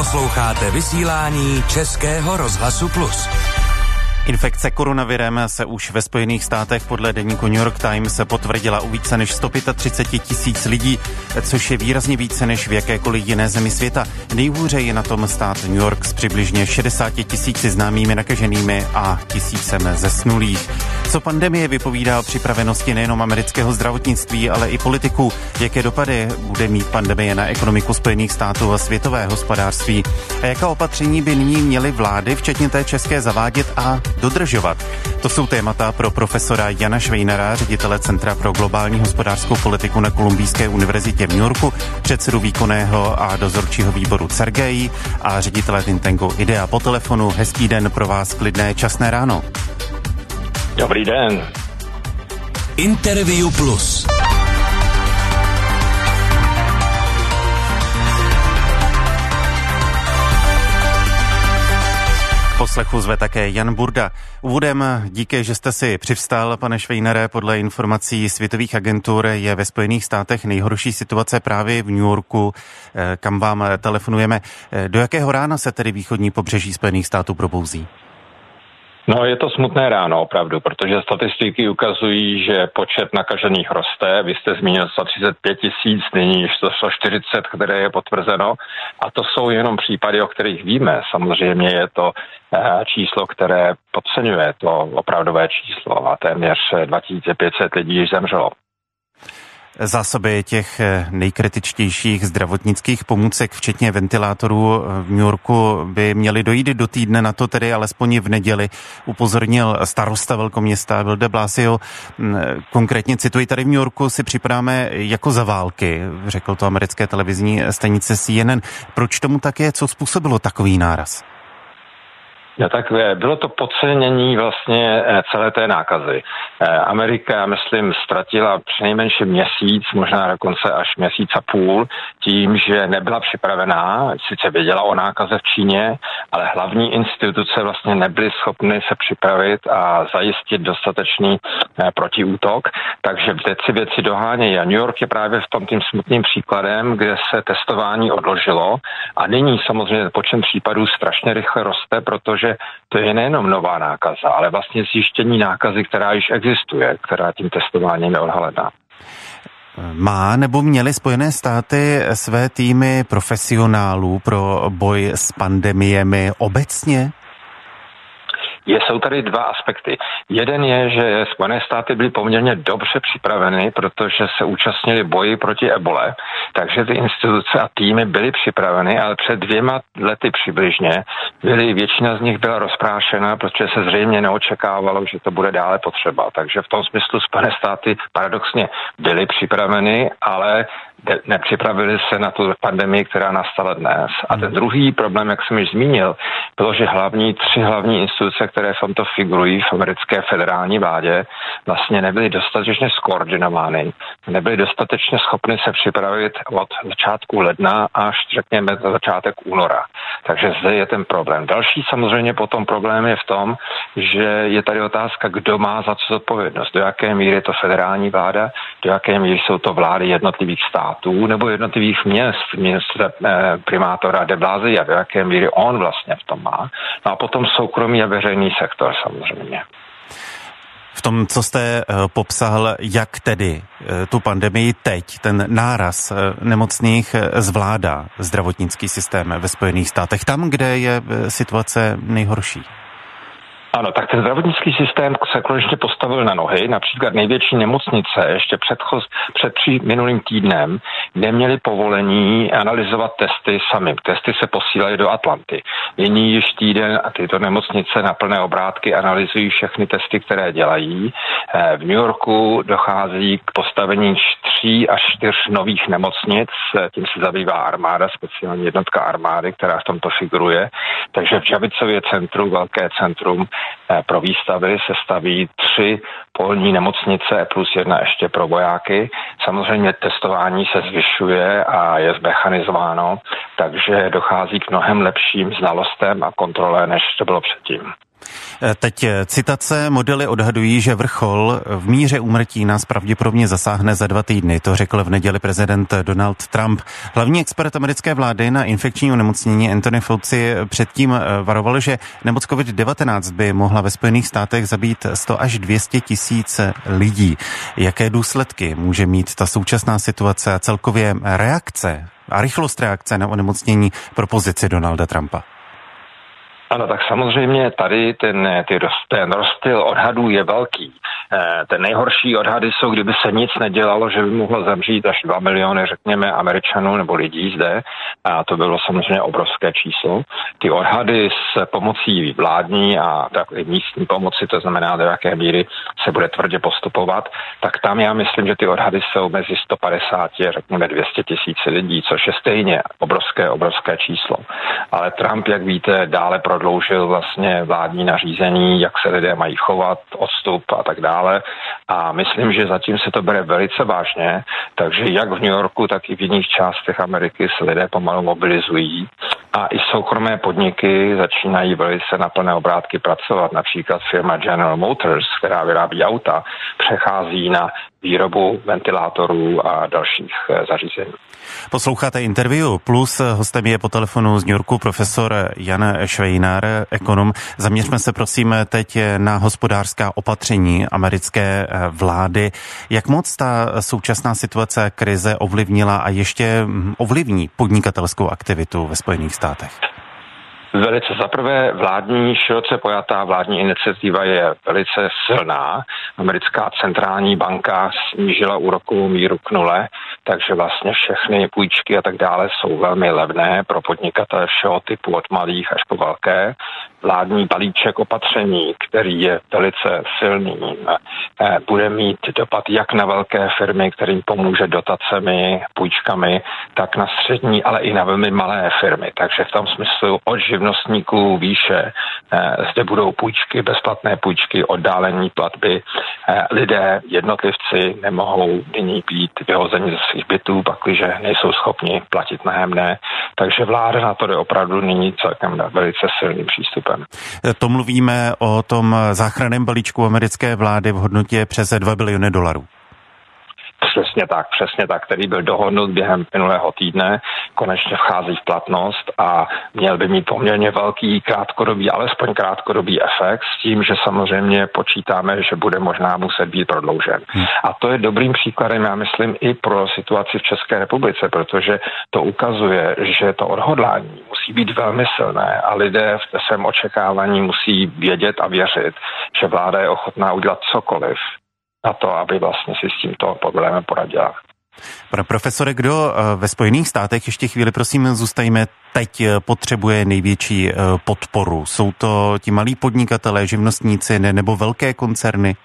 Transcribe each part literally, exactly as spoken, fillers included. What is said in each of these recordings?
Posloucháte vysílání Českého rozhlasu Plus. Infekce koronavirem se už ve Spojených státech podle deníku New York Times potvrdila u více než sto třicet pět tisíc lidí, což je výrazně více než v jakékoliv jiné zemi světa. Nejhůře je na tom stát New York s přibližně šedesáti tisíci známými nakaženými a tisícem zesnulých. Co pandemie vypovídá o připravenosti nejenom amerického zdravotnictví, ale i politiků, jaké dopady bude mít pandemie na ekonomiku Spojených států a světové hospodářství a jaká opatření by nyní měly vlády, včetně té české, zavádět a dodržovat. To jsou témata pro profesora Jana Švejnara, ředitele Centra pro globální hospodářskou politiku na Kolumbijské univerzitě v New Yorku, předsedu výkonného a dozorčího výboru Cergei a ředitele think tanku Idea. Po telefonu hezký den pro vás, klidné časné ráno. Dobrý den. Interview Plus. Poslechu zve také Jan Burda. Úvodem díky, že jste si přivstal, pane Švejnere. Podle informací světových agentur je ve Spojených státech nejhorší situace právě v New Yorku, kam vám telefonujeme. Do jakého rána se tedy východní pobřeží Spojených států probouzí? No, je to smutné ráno opravdu, protože statistiky ukazují, že počet nakažených roste. Vy jste zmínil sto třicet pět tisíc, nyní již sto čtyřicet, které je potvrzeno. A to jsou jenom případy, o kterých víme. Samozřejmě je to číslo, které podceňuje to opravdové číslo a téměř dva tisíce pět set lidí již zemřelo. Zásoby těch nejkritičtějších zdravotnických pomůcek, včetně ventilátorů v New Yorku, by měly dojít do týdne, na to tedy alespoň v neděli, upozornil starosta velkoměsta Bill de Blasio. Konkrétně cituji, tady v New Yorku si připadáme jako za války, řekl to americké televizní stanice C N N. Proč tomu tak je? Co způsobilo takový náraz? No tak bylo to podcenění vlastně celé té nákazy. Amerika, myslím, ztratila přinejmenším měsíc, možná dokonce až měsíc a půl, tím, že nebyla připravená, sice věděla o nákaze v Číně, ale hlavní instituce vlastně nebyly schopny se připravit a zajistit dostatečný protiútok, takže teď si věci dohánějí. A New York je právě v tom tím smutným příkladem, kde se testování odložilo a nyní samozřejmě počet případů strašně rychle roste, protože to je nejenom nová nákaza, ale vlastně zjištění nákazy, která již existuje, která tím testováním je odhalená. Má nebo měly Spojené státy své týmy profesionálů pro boj s pandemiemi obecně? Jsou tady dva aspekty. Jeden je, že Spojené státy byly poměrně dobře připraveny, protože se účastnili boji proti ebole, takže ty instituce a týmy byly připraveny, ale před dvěma lety přibližně byly, většina z nich byla rozprášena, protože se zřejmě neočekávalo, že to bude dále potřeba. Takže v tom smyslu Spojené státy paradoxně byly připraveny, ale nepřipravili se na tu pandemii, která nastala dnes. A ten druhý problém, jak jsem již zmínil, bylo, že hlavní, tři hlavní instituce, které v tomto figurují v americké federální vládě, vlastně nebyly dostatečně skoordinovány, nebyly dostatečně schopny se připravit od začátku ledna až, řekněme, za začátek února. Takže zde je ten problém. Další samozřejmě potom problém je v tom, že je tady otázka, kdo má za co zodpovědnost, do jaké míry je to federální vláda, do jaké míry jsou to vlády jednotlivých států nebo jednotlivých měst, měst eh, primátora de Blasio, do jaké míry on vlastně v tom má. No a potom soukromý a veřejný sektor samozřejmě. V tom, co jste popsal, jak tedy tu pandemii teď, ten náraz nemocných zvládá zdravotnický systém ve Spojených státech, tam, kde je situace nejhorší? Ano, tak ten zdravotnický systém se konečně postavil na nohy. Například největší nemocnice ještě předchoz, před při minulým týdnem neměly povolení analyzovat testy sami. Testy se posílají do Atlanty. Nyní již týden a tyto nemocnice na plné obrátky analyzují všechny testy, které dělají. V New Yorku dochází k postavení tří až čtyř nových nemocnic. Tím se zabývá armáda, speciální jednotka armády, která v tomto figuruje. Takže v Javicově centru, velké centrum pro výstavy, se staví tři polní nemocnice plus jedna ještě pro vojáky. Samozřejmě testování se zvyšuje a je zmechanizováno, takže dochází k mnohem lepším znalostem a kontrole, než to bylo předtím. Teď citace. Modely odhadují, že vrchol v míře úmrtí nás pravděpodobně zasáhne za dva týdny. To řekl v neděli prezident Donald Trump. Hlavní expert americké vlády na infekční onemocnění Anthony Fauci předtím varoval, že nemoc covid devatenáct by mohla ve Spojených státech zabít sto až dvě stě tisíc lidí. Jaké důsledky může mít ta současná situace a celkově reakce a rychlost reakce na onemocnění pro pozici Donalda Trumpa? Ano, tak samozřejmě tady ten, ty, ten rozptyl odhadů je velký. Ten nejhorší odhady jsou, kdyby se nic nedělalo, že by mohlo zemřít až dva miliony, řekněme, Američanů nebo lidí zde. A to bylo samozřejmě obrovské číslo. Ty odhady s pomocí vládní a tak i místní pomoci, to znamená, do jaké míry se bude tvrdě postupovat, tak tam já myslím, že ty odhady jsou mezi sto padesát, řekněme dvě stě tisíc lidí, což je stejně obrovské, obrovské číslo. Ale Trump, jak víte, dále prodloužil vlastně vládní nařízení, jak se lidé mají chovat, odstup a tak dále. A myslím, že zatím se to bere velice vážně, takže jak v New Yorku, tak i v jiných částech Ameriky se lidé pomalu mobilizují. A i soukromé podniky začínají velice na plné obrátky pracovat. Například firma General Motors, která vyrábí auta, přechází na výrobu ventilátorů a dalších zařízení. Posloucháte Interview Plus, hostem je po telefonu z New Yorku profesor Jan Švejnar, ekonom. Zaměřme se prosím teď na hospodářská opatření americké vlády. Jak moc ta současná situace krize ovlivnila a ještě ovlivní podnikatelskou aktivitu ve Spojených státech? Velice. Zaprvé vládní, široce pojatá vládní iniciativa je velice silná. Americká centrální banka snížila úrokovou míru k nule, takže vlastně všechny půjčky a tak dále jsou velmi levné pro podnikatele všeho typu od malých až po velké. Vládní balíček opatření, který je velice silný, bude mít dopad jak na velké firmy, kterým pomůže dotacemi, půjčkami, tak na střední, ale i na velmi malé firmy. Takže v tom smyslu od živnostníků výše zde budou půjčky, bezplatné půjčky, oddálení platby. Lidé, jednotlivci nemohou nyní být vyhozeni ze svých bytů, pakliže nejsou schopni platit nájemné. Takže vláda na to jde opravdu nyní celkem velice silným přístupem. To mluvíme o tom záchranném balíčku americké vlády v hodnotě přes dva biliony dolarů. Přesně tak, přesně tak, který byl dohodnut během minulého týdne, konečně vchází v platnost a měl by mít poměrně velký krátkodobý, alespoň krátkodobý efekt s tím, že samozřejmě počítáme, že bude možná muset být prodloužen. Hmm. A to je dobrým příkladem, já myslím, i pro situaci v České republice, protože to ukazuje, že to odhodlání musí být velmi silné a lidé v svém očekávání musí vědět a věřit, že vláda je ochotná udělat cokoliv na to, aby vlastně si s tímto problémem poradila. Pane profesore, kdo ve Spojených státech, ještě chvíli prosím zůstajme, teď potřebuje největší podporu? Jsou to ti malí podnikatelé, živnostníci nebo velké koncerny?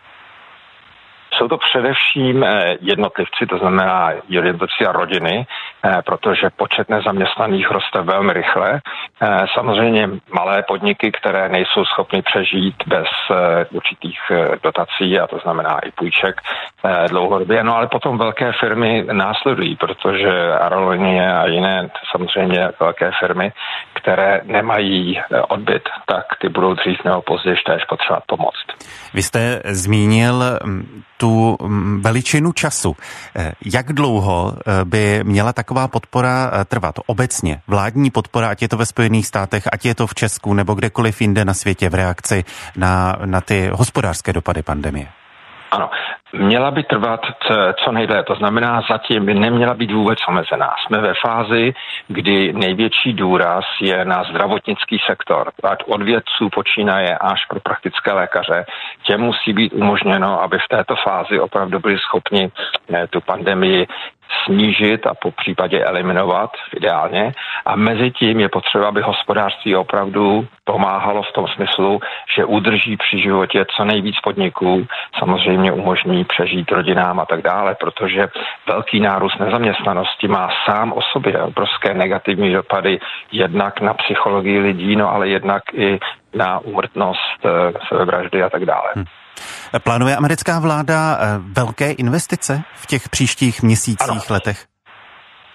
Jsou to především jednotlivci, to znamená jednotlivci a rodiny, protože počet nezaměstnaných roste velmi rychle. Samozřejmě malé podniky, které nejsou schopny přežít bez určitých dotací, a to znamená i půjček dlouhodobě. No ale potom velké firmy následují, protože aerolinie a jiné samozřejmě velké firmy, které nemají odbyt, tak ty budou dřív nebo později též potřebovat pomoct. Vy jste zmínil tu veličinu času. Jak dlouho by měla taková podpora trvat? Obecně vládní podpora, ať je to ve Spojených státech, ať je to v Česku nebo kdekoliv jinde na světě v reakci na, na ty hospodářské dopady pandemie? Ano, měla by trvat co nejdéle, to znamená zatím by neměla být vůbec omezená. Jsme ve fázi, kdy největší důraz je na zdravotnický sektor, ať od vědců počínaje až pro praktické lékaře. Těm musí být umožněno, aby v této fázi opravdu byli schopni tu pandemii snížit a po případě eliminovat ideálně. A mezi tím je potřeba, aby hospodářství opravdu pomáhalo v tom smyslu, že udrží při životě co nejvíc podniků, samozřejmě umožní přežít rodinám a tak dále, protože velký nárůst nezaměstnanosti má sám o sobě obrovské negativní dopady jednak na psychologii lidí, no ale jednak i na úmrtnost, sebevraždy a tak dále. Hmm. Plánuje americká vláda velké investice v těch příštích měsících, ano. letech?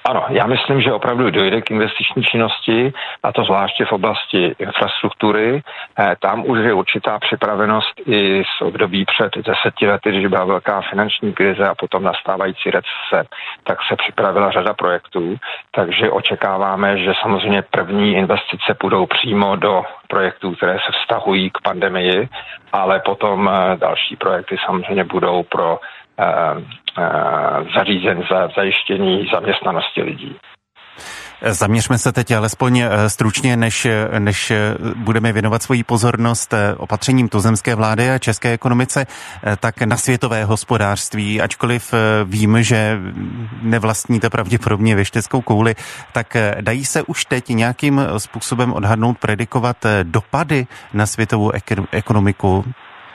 Ano, já myslím, že opravdu dojde k investiční činnosti, a to zvláště v oblasti infrastruktury. Tam už je určitá připravenost i z období před deseti lety, když byla velká finanční krize a potom nastávající recese, tak se připravila řada projektů, takže očekáváme, že samozřejmě první investice půjdou přímo do projektů, které se vztahují k pandemii, ale potom další projekty samozřejmě budou pro zařízení za zajištění zaměstnanosti lidí. Zaměřme se teď alespoň stručně, než, než budeme věnovat svoji pozornost opatřením tuzemské vlády a české ekonomice, tak na světové hospodářství. Ačkoliv vím, že nevlastníte pravděpodobně věšteckou kouli, tak dají se už teď nějakým způsobem odhadnout, predikovat dopady na světovou ekonomiku?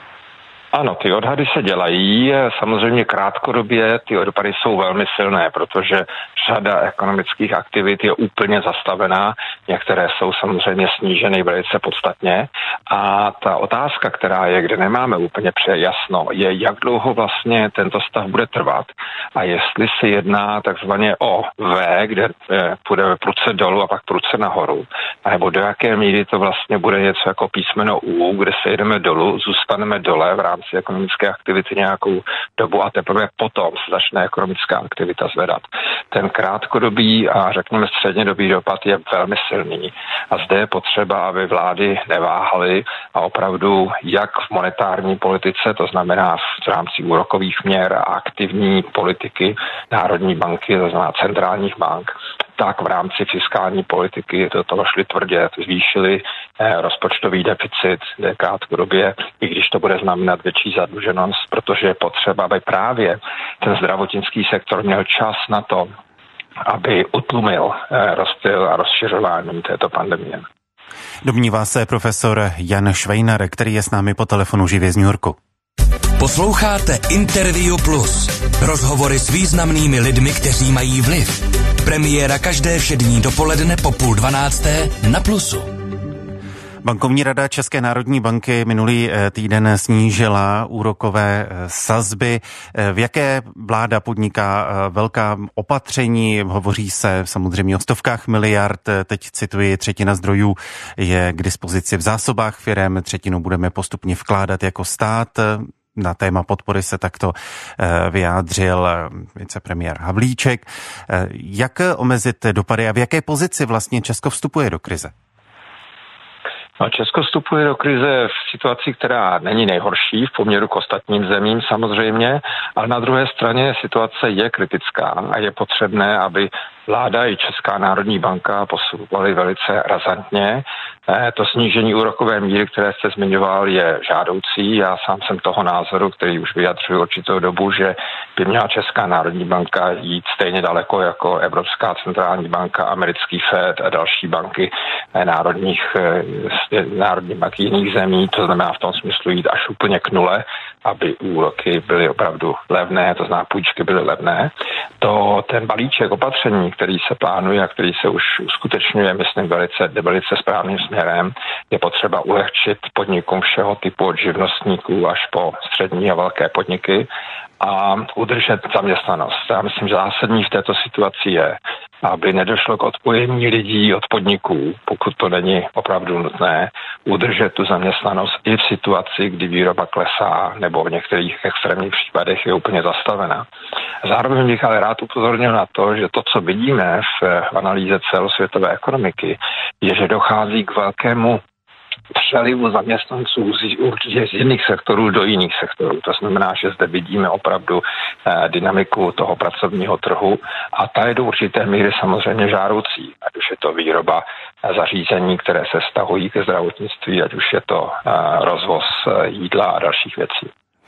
Ano, ty odhady se dělají. Samozřejmě krátkodobě ty dopady jsou velmi silné, protože řada ekonomických aktivit je úplně zastavená, některé jsou samozřejmě sníženy velice podstatně. A ta otázka, která je, kde nemáme úplně jasno, je, jak dlouho vlastně tento stav bude trvat a jestli se jedná takzvaně o V, kde půjdeme prudce dolů a pak prudce nahoru, nebo do jaké míry to vlastně bude něco jako písmeno U, kde se jedeme dolů, zůstaneme dole v rámci ekonomické aktivity nějakou dobu a teprve potom se začne ekonomická aktivita zvedat. Ten krátkodobý a řekněme střednědobý dopad je velmi silný a zde je potřeba, aby vlády neváhaly a opravdu jak v monetární politice, to znamená v rámci úrokových měr a aktivní politiky Národní banky, to znamená centrálních bank, tak v rámci fiskální politiky do toho šli tvrdě, zvýšili eh, rozpočtový deficit krátkodobě, i když to bude znamenat větší zadluženost, protože je potřeba, aby právě ten zdravotnický sektor měl čas na to, aby utlumil eh, rozptyl a rozšiřování této pandemie. Domnívá se profesor Jan Švejnar, který je s námi po telefonu živě z New Yorku. Posloucháte Interview Plus. Rozhovory s významnými lidmi, kteří mají vliv. Premiéra každé všední dopoledne po půl dvanácté na Plusu. Bankovní rada České národní banky minulý týden snížila úrokové sazby. V jaké vláda podniká velká opatření, hovoří se samozřejmě o stovkách miliard, teď cituji, třetina zdrojů je k dispozici v zásobách firem, třetinu budeme postupně vkládat jako stát. Na téma podpory se takto vyjádřil vicepremiér Havlíček. Jak omezit dopady a v jaké pozici vlastně Česko vstupuje do krize? No, Česko vstupuje do krize v situaci, která není nejhorší v poměru k ostatním zemím samozřejmě, ale na druhé straně situace je kritická a je potřebné, aby vláda i Česká národní banka postupovaly velice razantně. To snížení úrokové míry, které jste zmiňoval, je žádoucí. Já sám jsem toho názoru, který už vyjadřuji určitou dobu, že by měla Česká národní banka jít stejně daleko jako Evropská centrální banka, americký Fed a další banky národních, národních bank jiných zemí. To znamená v tom smyslu jít až úplně k nule, aby úroky byly opravdu levné, to znamená půjčky byly levné. To ten balíček opatření, který se plánuje a který se už uskutečňuje, myslím, velice, velice správným směrem, je potřeba ulehčit podnikům všeho typu od živnostníků až po střední a velké podniky a udržet zaměstnanost. Já myslím, že zásadní v této situaci je, aby nedošlo k odpojení lidí od podniků, pokud to není opravdu nutné, udržet tu zaměstnanost i v situaci, kdy výroba klesá nebo v některých extrémních případech je úplně zastavena. Zároveň bych ale rád upozornil na to, že to, co vidíme v analýze celosvětové ekonomiky, je, že dochází k velkému přelivu zaměstnanců z, z jedných sektorů do jiných sektorů. To znamená, že zde vidíme opravdu eh, dynamiku toho pracovního trhu a ta je do určité míry samozřejmě žádoucí. Ať už je to výroba zařízení, které se vztahují ke zdravotnictví, ať už je to eh, rozvoz jídla a dalších věcí.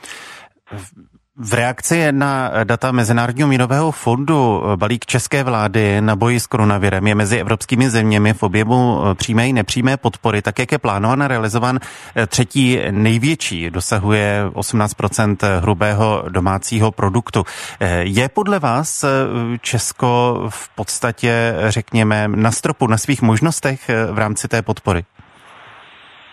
V reakci na data Mezinárodního měnového fondu balík české vlády na boji s koronavirem je mezi evropskými zeměmi v objemu přímé i nepřímé podpory, tak jak je plánován a realizován třetí největší, dosahuje osmnáct procent hrubého domácího produktu. Je podle vás Česko v podstatě, řekněme, na stropu, na svých možnostech v rámci té podpory?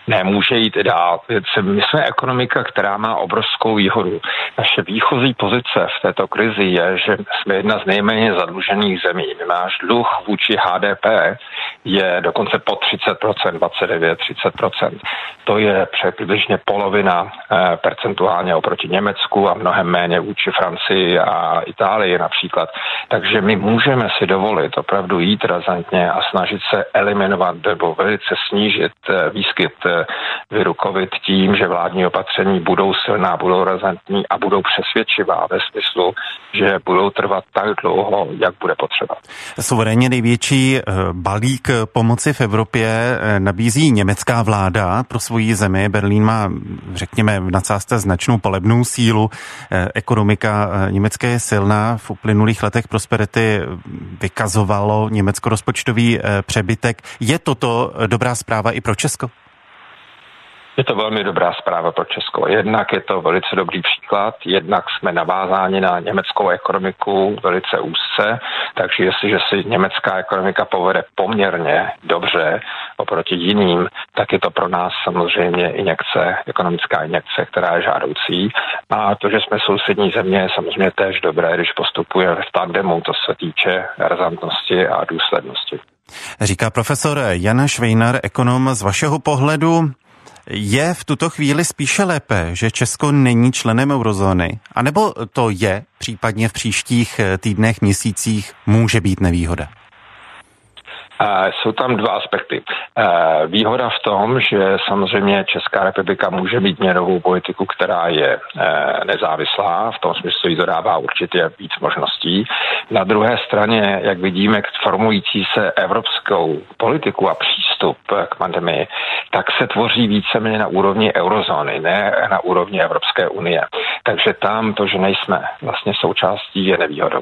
nemůže jít dál. My jsme ekonomika, která má obrovskou výhodu. Naše výchozí pozice v této krizi je, že jsme jedna z nejméně zadlužených zemí. Náš dluh vůči H D P je dokonce pod třicet procent, dvacet devět třicet procent. To je přibližně polovina eh, percentuálně oproti Německu a mnohem méně vůči Francii a Itálii například. Takže my můžeme si dovolit opravdu jít razantně a snažit se eliminovat nebo velice snížit eh, výskyt eh, viru COVID tím, že vládní opatření budou silná, budou razantní a budou přesvědčivá ve smyslu, že budou trvat tak dlouho, jak bude potřeba. Suverénně největší balík pomoci v Evropě nabízí německá vláda pro svoji zemi. Berlín má, řekněme, v nadsázce značnou palebnou sílu. Ekonomika německé je silná. V uplynulých letech prosperity vykazovalo Německo rozpočtový přebytek. Je toto dobrá zpráva i pro Česko? Je to velmi dobrá zpráva pro Česko. Jednak je to velice dobrý příklad, jednak jsme navázáni na německou ekonomiku velice úzce, takže jestliže si německá ekonomika povede poměrně dobře oproti jiným, tak je to pro nás samozřejmě injekce, ekonomická injekce, která je žádoucí. A to, že jsme sousední země, je samozřejmě též dobré, když postupujeme v tandemu, to se týče razantnosti a důslednosti. Říká profesor Jan Švejnar, ekonom. Z vašeho pohledu je v tuto chvíli spíše lépe, že Česko není členem eurozóny? A nebo to je, případně v příštích týdnech, měsících, může být nevýhoda? Jsou tam dva aspekty. Výhoda v tom, že samozřejmě Česká republika může mít měnovou politiku, která je nezávislá, v tom smyslu jí to dává určitě víc možností. Na druhé straně, jak vidíme, k formující se evropskou politiku a přístup k pandemii, tak se tvoří víceméně na úrovni eurozóny, ne na úrovni Evropské unie. Takže tam to, že nejsme vlastně součástí, je nevýhodou.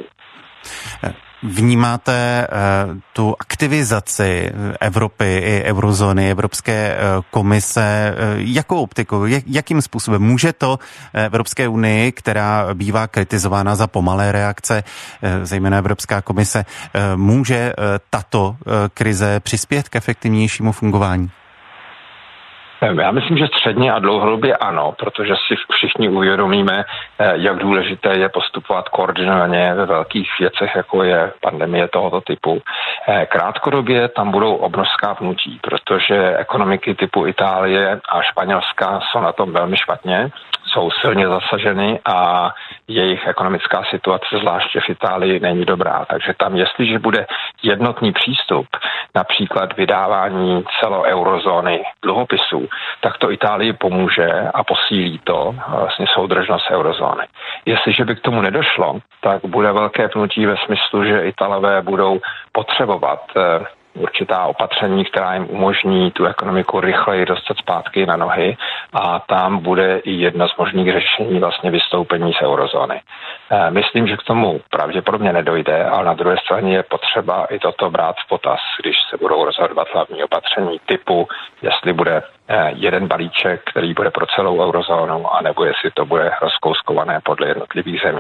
Vnímáte uh, tu aktivizaci Evropy i eurozóny, Evropské uh, komise, uh, jakou optikou, jak, jakým způsobem může to Evropské unii, která bývá kritizována za pomalé reakce, uh, zejména Evropská komise, uh, může uh, tato uh, krize přispět k efektivnějšímu fungování? Já myslím, že středně a dlouhodobě ano, protože si všichni uvědomíme, jak důležité je postupovat koordinovaně ve velkých věcech, jako je pandemie tohoto typu. Krátkodobě tam budou obrovská pnutí, protože ekonomiky typu Itálie a Španělska jsou na tom velmi špatně, jsou silně zasaženy a jejich ekonomická situace, zvláště v Itálii, není dobrá. Takže tam, jestliže bude jednotný přístup, například vydávání celoeurozóny dluhopisů, tak to Itálii pomůže a posílí to vlastně soudržnost eurozóny. Jestliže by k tomu nedošlo, tak bude velké pnutí ve smyslu, že Italové budou potřebovat určitá opatření, která jim umožní tu ekonomiku rychleji dostat zpátky na nohy a tam bude i jedno z možných řešení vlastně vystoupení z eurozóny. Myslím, že k tomu pravděpodobně nedojde, ale na druhé straně je potřeba i toto brát v potaz, když se budou rozhodovat hlavní opatření typu, jestli bude jeden balíček, který bude pro celou eurozónu, anebo jestli to bude rozkouskované podle jednotlivých zemí.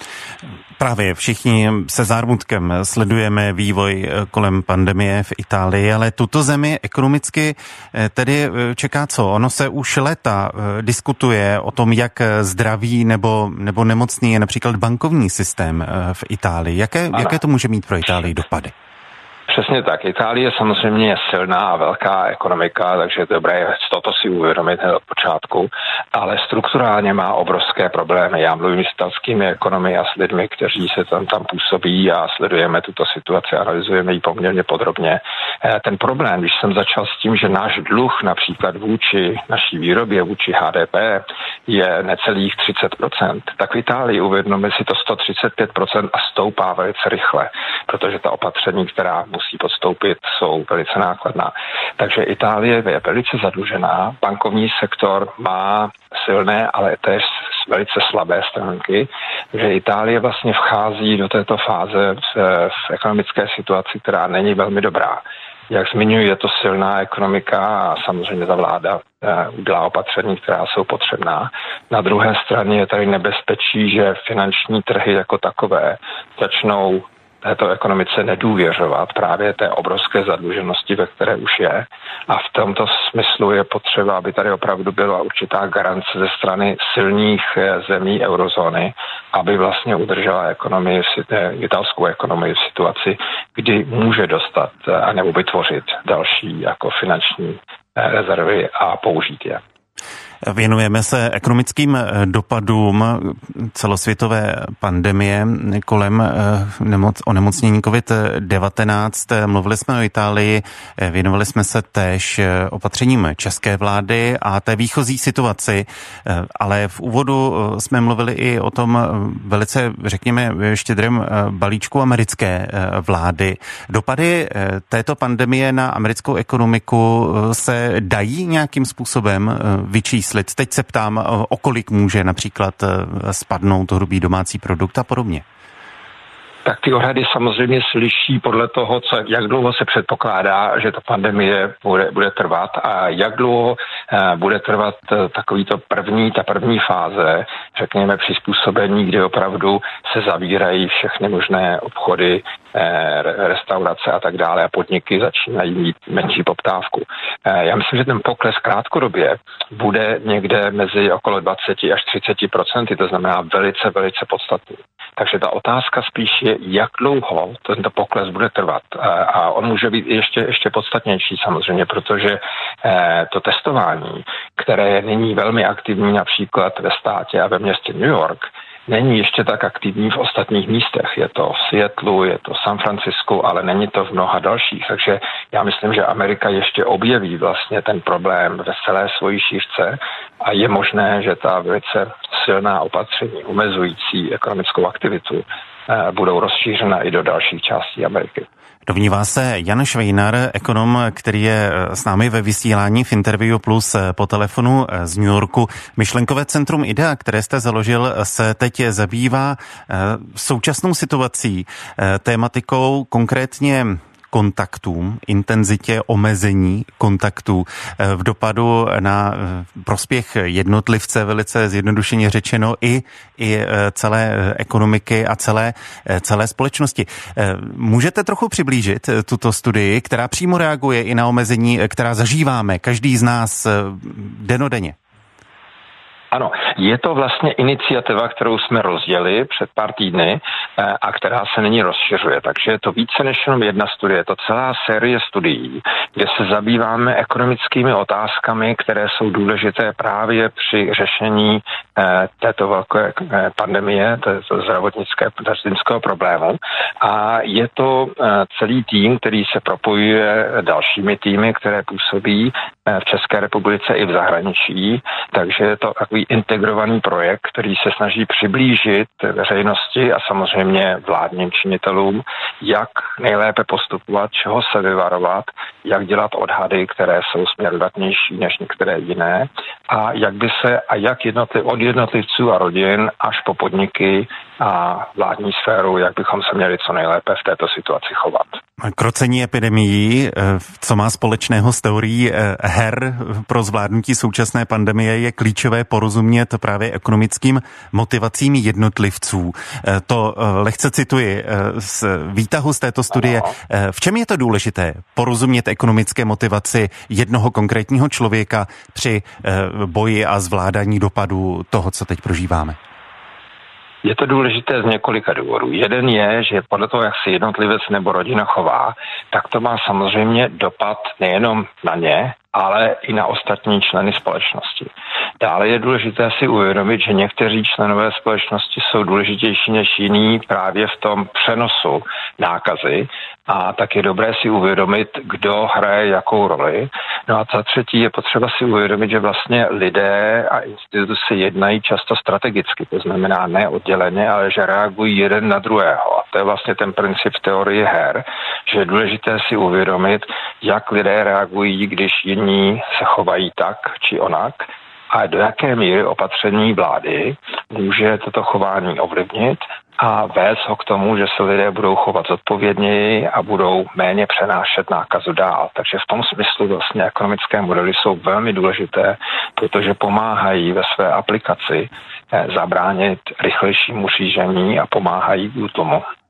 Právě všichni se zármutkem sledujeme vývoj kolem pandemie v Itálii, ale tuto zemi ekonomicky tedy čeká co? Ono se už léta diskutuje o tom, jak zdravý nebo, nebo nemocný je například bankovní systém v Itálii. Jaké, jaké to může mít pro Itálii dopady? Přesně tak. Itálie samozřejmě je silná a velká ekonomika, takže je dobré toto si uvědomit od počátku, ale strukturálně má obrovské problémy. Já mluvím s italskými ekonomy a s lidmi, kteří se tam, tam působí a sledujeme tuto situaci, analyzujeme ji poměrně podrobně. Ten problém, když jsem začal s tím, že náš dluh například vůči naší výrobě, vůči H D P je necelých třicet procent, tak v Itálii uvědomíme si to sto třicet pět procent a stoupá velice rychle, protože ta opatření, která musí podstoupit, jsou velice nákladná. Takže Itálie je velice zadlužená, bankovní sektor má silné, ale též velice slabé stránky, že Itálie vlastně vchází do této fáze v, v ekonomické situaci, která není velmi dobrá. Jak zmiňuji, je to silná ekonomika a samozřejmě ta vláda udělá opatření, která jsou potřebná. Na druhé straně je tady nebezpečí, že finanční trhy jako takové začnou této ekonomice nedůvěřovat právě té obrovské zadluženosti, ve které už je. A v tomto smyslu je potřeba, aby tady opravdu byla určitá garance ze strany silných zemí eurozóny, aby vlastně udržela ekonomii, italskou ekonomii v situaci, kdy může dostat a nebo vytvořit další jako finanční rezervy a použít je. Věnujeme se ekonomickým dopadům celosvětové pandemie kolem onemocnění covid devatenáct. Mluvili jsme o Itálii, věnovali jsme se též opatřením české vlády a té výchozí situaci, ale v úvodu jsme mluvili i o tom velice, řekněme, štědrém balíčku americké vlády. Dopady této pandemie na americkou ekonomiku se dají nějakým způsobem vyčíslit? Teď se ptám, o kolik může například spadnout hrubý domácí produkt a podobně. Tak ty odhady samozřejmě slyší podle toho, co, jak dlouho se předpokládá, že ta pandemie bude, bude trvat a jak dlouho eh, bude trvat takovýto první, ta první fáze, řekněme přizpůsobení, kdy opravdu se zavírají všechny možné obchody, eh, restaurace a tak dále a podniky začínají mít menší poptávku. Eh, já myslím, že ten pokles krátkodobě bude někde mezi okolo dvacet až třicet procent, to znamená velice, velice podstatný. Takže ta otázka spíš je, jak dlouho tento pokles bude trvat. A on může být ještě, ještě podstatnější samozřejmě, protože to testování, které je nyní velmi aktivní například ve státě a ve městě New York, není ještě tak aktivní v ostatních místech. Je to v Seattlu, je to v San Francisku, ale není to v mnoha dalších. Takže já myslím, že Amerika ještě objeví vlastně ten problém ve celé svojí šířce a je možné, že ta velice silná opatření omezující ekonomickou aktivitu budou rozšířena i do dalších částí Ameriky. Domnívá se Jan Švejnar, ekonom, který je s námi ve vysílání v Interview Plus po telefonu z New Yorku. Myšlenkové centrum IDEA, které jste založil, se teď zabývá současnou situací, tématikou konkrétně kontaktům, intenzitě omezení kontaktů v dopadu na prospěch jednotlivce, velice zjednodušeně řečeno, i, i celé ekonomiky a celé, celé společnosti. Můžete trochu přiblížit tuto studii, která přímo reaguje i na omezení, která zažíváme každý z nás dennodenně? Ano, je to vlastně iniciativa, kterou jsme rozdělili před pár týdny a která se nyní rozšiřuje. Takže je to více než jenom jedna studie, je to celá série studií, kde se zabýváme ekonomickými otázkami, které jsou důležité právě při řešení této velké pandemie, této zdravotnického problému. A je to celý tým, který se propojuje dalšími týmy, které působí v České republice i v zahraničí. Takže je to takový integrovaný projekt, který se snaží přiblížit veřejnosti a samozřejmě vládním činitelům, jak nejlépe postupovat, čeho se vyvarovat, jak dělat odhady, které jsou směrodatnější než některé jiné a jak by se a jak jednotliv, od jednotlivců a rodin až po podniky a vládní sféru, jak bychom se měli co nejlépe v této situaci chovat. Krocení epidemií, co má společného s teorií her pro zvládnutí současné pandemie, je klíčové porozumět právě ekonomickým motivacím jednotlivců. To lehce cituji z výtahu z této studie. V čem je to důležité porozumět ekonomické motivaci jednoho konkrétního člověka při boji a zvládání dopadů toho, co teď prožíváme? Je to důležité z několika důvodů. Jeden je, že podle toho, jak se jednotlivec nebo rodina chová, tak to má samozřejmě dopad nejenom na ně, ale i na ostatní členy společnosti. Dále je důležité si uvědomit, že někteří členové společnosti jsou důležitější než jiní právě v tom přenosu nákazy a tak je dobré si uvědomit, kdo hraje jakou roli. No a za třetí je potřeba si uvědomit, že vlastně lidé a instituce jednají často strategicky, to znamená ne odděleně, ale že reagují jeden na druhého. A to je vlastně ten princip teorie her, že je důležité si uvědomit, jak lidé reagují, když jiní se chovají tak či onak, a do jaké míry opatření vlády může toto chování ovlivnit a vést ho k tomu, že se lidé budou chovat zodpovědněji a budou méně přenášet nákazu dál. Takže v tom smyslu vlastně ekonomické modely jsou velmi důležité, protože pomáhají ve své aplikaci zabránit rychlejšímu šíření a pomáhají k tomu,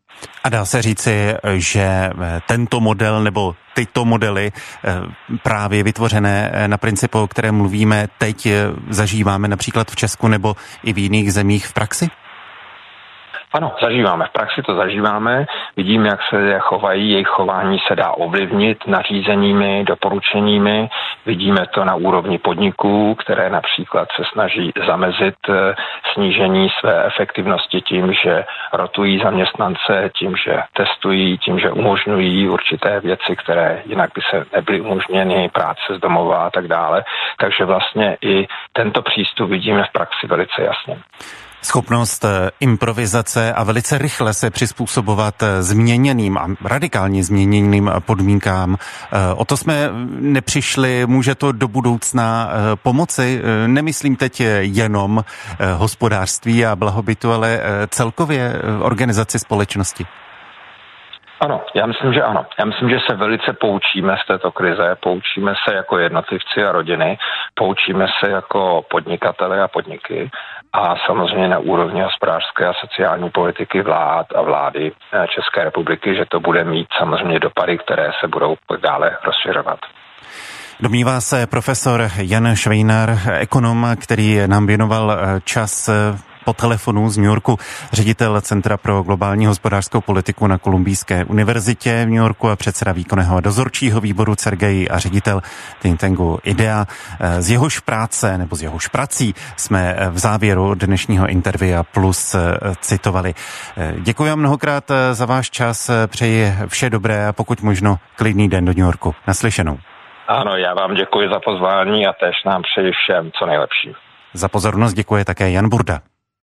A dá se říci, že tento model nebo tyto modely právě vytvořené na principu, o kterém mluvíme, teď zažíváme například v Česku nebo i v jiných zemích v praxi? Ano, zažíváme. V praxi to zažíváme. Vidíme, jak se chovají, jejich chování se dá ovlivnit nařízeními, doporučeními. Vidíme to na úrovni podniků, které například se snaží zamezit snížení své efektivnosti tím, že rotují zaměstnance, tím, že testují, tím, že umožňují určité věci, které jinak by se nebyly umožněny, práce z domova a tak dále. Takže vlastně i tento přístup vidíme v praxi velice jasně. Schopnost improvizace a velice rychle se přizpůsobovat změněným a radikálně změněným podmínkám. O to jsme nepřišli, může to do budoucna pomoci. Nemyslím teď jenom hospodářství a blahobytu, ale celkově organizaci společnosti. Ano, já myslím, že ano. Já myslím, že se velice poučíme z této krize, poučíme se jako jednotlivci a rodiny, poučíme se jako podnikatele a podniky a samozřejmě na úrovni hospodářské a sociální politiky vlád a vlády České republiky, že to bude mít samozřejmě dopady, které se budou dále rozšiřovat. Domnívá se profesor Jan Švejnar, ekonom, který nám věnoval čas po telefonu z New Yorku, ředitel Centra pro globální hospodářskou politiku na Kolumbijské univerzitě v New Yorku a předseda výkonného a dozorčího výboru Cergej a ředitel think tanku IDEA. Z jehož práce nebo z jehož prací jsme v závěru dnešního Intervia Plus citovali. Děkuji vám mnohokrát za váš čas, přeji vše dobré a pokud možno klidný den do New Yorku. Naslyšenou. Ano, já vám děkuji za pozvání a též nám přeji všem co nejlepší. Za pozornost děkuje také Jan Burda.